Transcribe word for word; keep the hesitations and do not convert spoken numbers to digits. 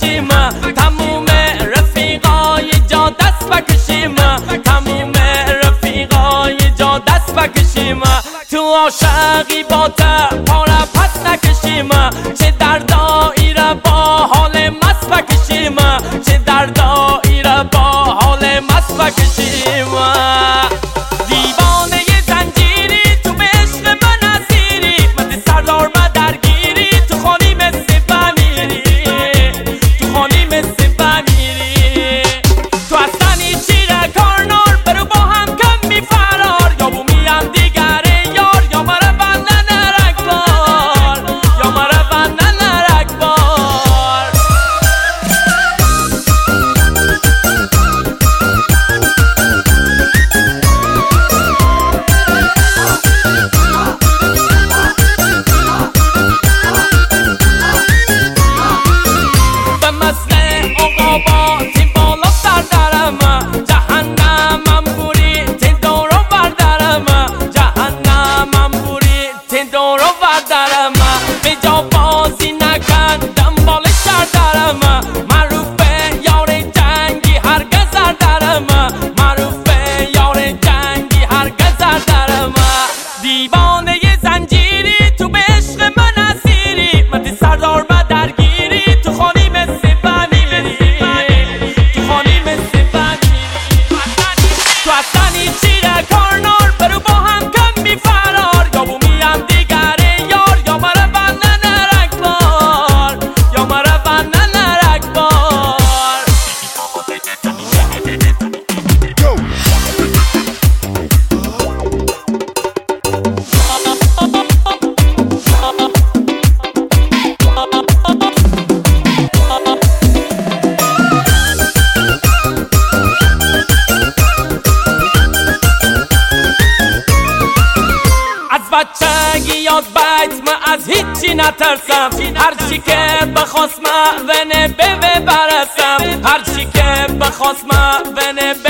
بکشیم تموم رفیقای جا دست بکشیم تموم رفیقای جا دست بکشیم تو عاشقی با تر پاره پس نکشیم چه دردایی را با حال مست بکشیم چه دردایی را با حال مست بکشیم دیوانه زنجیری تو به عشق من اسیری من سردار من درگیری تو خانی مثل بمیری تو خانی مثل بمیری تو اصلا چی را کارنار برو با هم کم می فرار یا بو میم دیگره یار یا مرا بندن رکبار یا مرا بندن رکبار به مثل عقابا تیم بالا سردرم جهنمم بوری تین دورو بردرم جهنمم بوری تین دورو بردرم به جا بازی نکن دنبال شردرم معروف به یار جنگی هرگز زردرم معروف به یار جنگی هرگز زردرم دیوانه زنجیری تو به عشق من اسیری من سردار من درگیری تو خانی مثل بمیری تو خانی مثل بمیری تو اصلا چی را کارنار برو با هم کم می فرار یا بو میم دیگره یار یا مرا بندن رکبار یا مرا بندن رکبار از بچگی یاد بیت من از هیچی نترسم هرچی که بخواست من ونه به برسم هرچی که بخواست من ونه